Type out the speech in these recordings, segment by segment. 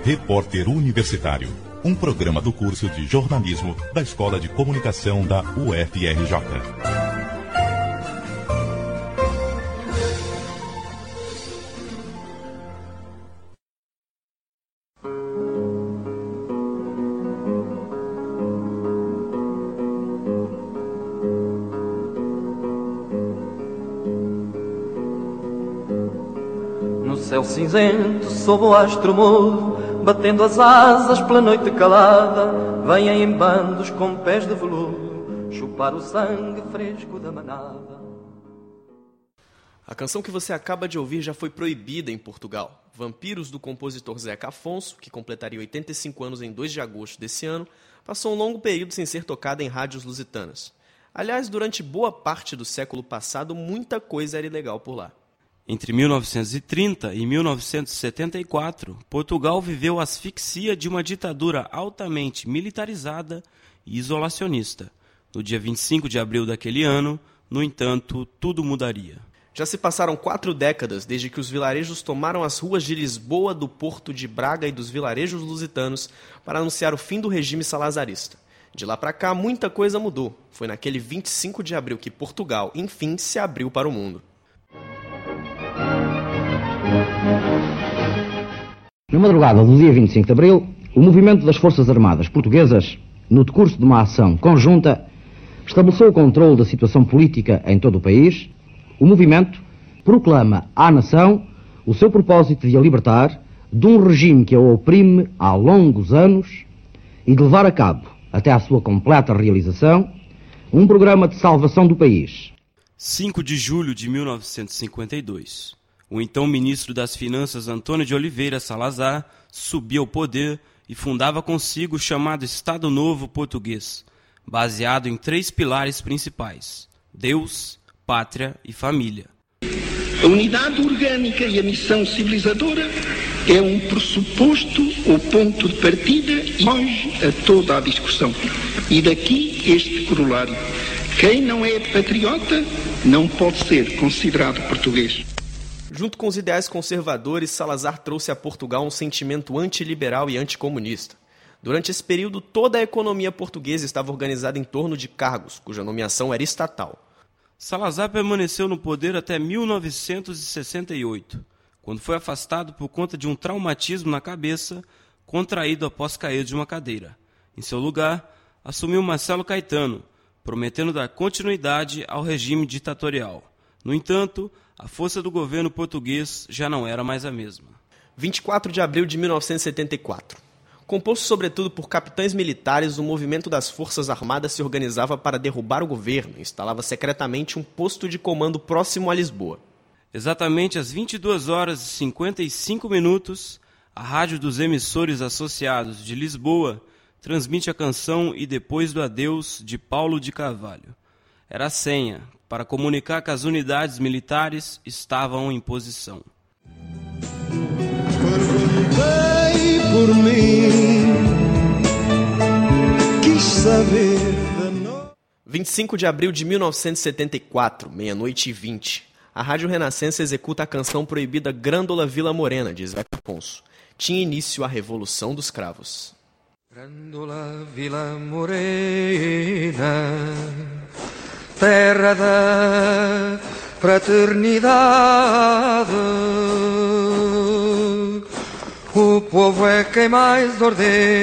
Repórter Universitário, um programa do curso de jornalismo da Escola de Comunicação da UFRJ. Céu cinzento, sob o astro mudo, batendo as asas pela noite calada, vêm em bandos com pés de veludo, chupar o sangue fresco da manada. A canção que você acaba de ouvir já foi proibida em Portugal. Vampiros, do compositor Zeca Afonso, que completaria 85 anos em 2 de agosto desse ano, passou um longo período sem ser tocada em rádios lusitanas. Aliás, durante boa parte do século passado, muita coisa era ilegal por lá. Entre 1930 e 1974, Portugal viveu a asfixia de uma ditadura altamente militarizada e isolacionista. No dia 25 de abril daquele ano, no entanto, tudo mudaria. Já se passaram 4 décadas desde que os vilarejos tomaram as ruas de Lisboa, do Porto de Braga e dos vilarejos lusitanos para anunciar o fim do regime salazarista. De lá para cá, muita coisa mudou. Foi naquele 25 de abril que Portugal, enfim, se abriu para o mundo. Na madrugada do dia 25 de abril, o movimento das Forças Armadas Portuguesas, no decurso de uma ação conjunta, estabeleceu o controle da situação política em todo o país. O movimento proclama à nação o seu propósito de a libertar de um regime que a oprime há longos anos e de levar a cabo, até à sua completa realização, um programa de salvação do país. 5 de julho de 1952. O então ministro das Finanças Antônio de Oliveira Salazar subia ao poder e fundava consigo o chamado Estado Novo Português, baseado em 3 pilares principais: Deus, Pátria e Família. A unidade orgânica e a missão civilizadora é um pressuposto ou ponto de partida e foge a toda a discussão. E daqui este corolário: quem não é patriota não pode ser considerado português. Junto com os ideais conservadores, Salazar trouxe a Portugal um sentimento antiliberal e anticomunista. Durante esse período, toda a economia portuguesa estava organizada em torno de cargos, cuja nomeação era estatal. Salazar permaneceu no poder até 1968, quando foi afastado por conta de um traumatismo na cabeça, contraído após cair de uma cadeira. Em seu lugar, assumiu Marcelo Caetano, prometendo dar continuidade ao regime ditatorial. No entanto, a força do governo português já não era mais a mesma. 24 de abril de 1974. Composto sobretudo por capitães militares, o movimento das Forças Armadas se organizava para derrubar o governo e instalava secretamente um posto de comando próximo a Lisboa. Exatamente às 22 horas e 55 minutos, a rádio dos emissores associados de Lisboa transmite a canção E Depois do Adeus, de Paulo de Carvalho. Era a senha para comunicar que as unidades militares estavam em posição. Perguntei por mim, quis saber da noite. 25 de abril de 1974, meia-noite e 20. A Rádio Renascença executa a canção proibida Grândola Vila Morena, de Zeca Afonso. Tinha início a Revolução dos Cravos. Grândola Vila Morena, terra da fraternidade, o povo é quem mais ordena,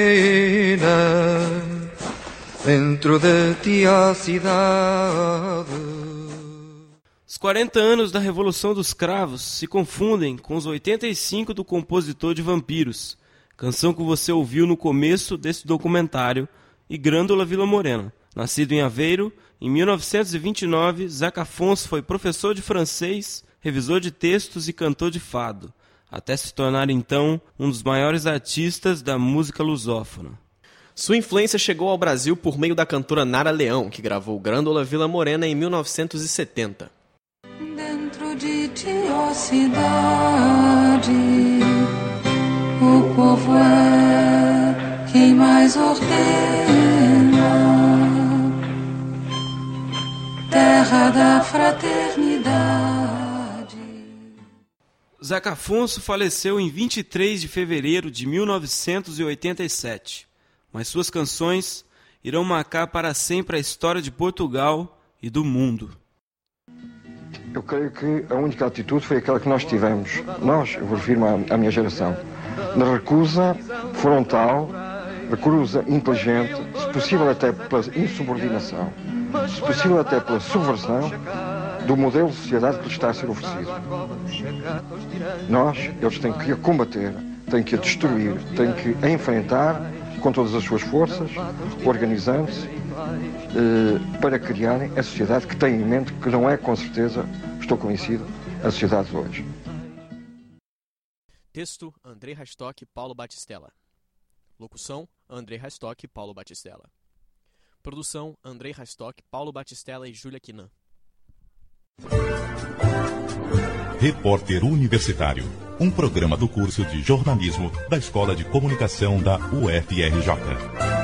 dentro de ti a cidade. Os 40 anos da Revolução dos Cravos se confundem com os 85 do compositor de Vampiros, canção que você ouviu no começo desse documentário, e Grândola Vila Morena. Nascido em Aveiro, em 1929, Zeca Afonso foi professor de francês, revisor de textos e cantor de fado, até se tornar então um dos maiores artistas da música lusófona. Sua influência chegou ao Brasil por meio da cantora Nara Leão, que gravou Grândola Vila Morena em 1970. Dentro de ti, ó cidade, o povo é quem mais ordena, terra da fraternidade. Zeca Afonso faleceu em 23 de fevereiro de 1987, mas suas canções irão marcar para sempre a história de Portugal e do mundo. Eu creio que a única atitude foi aquela que nós tivemos, eu refiro à minha geração, na recusa frontal, recusa inteligente, se possível até pela insubordinação, se possível até pela subversão do modelo de sociedade que lhes está a ser oferecido. Eles têm que a combater, têm que a destruir, têm que a enfrentar com todas as suas forças, organizando-se para criarem a sociedade que têm em mente, que não é, com certeza, estou convencido, a sociedade de hoje. Texto: Andrei Rastock e Paulo Batistella. Locução: Andrei Rastock e Paulo Batistella. Produção: Andrei Rastock, Paulo Batistella e Júlia Quinan. Repórter Universitário, um programa do curso de jornalismo da Escola de Comunicação da UFRJ.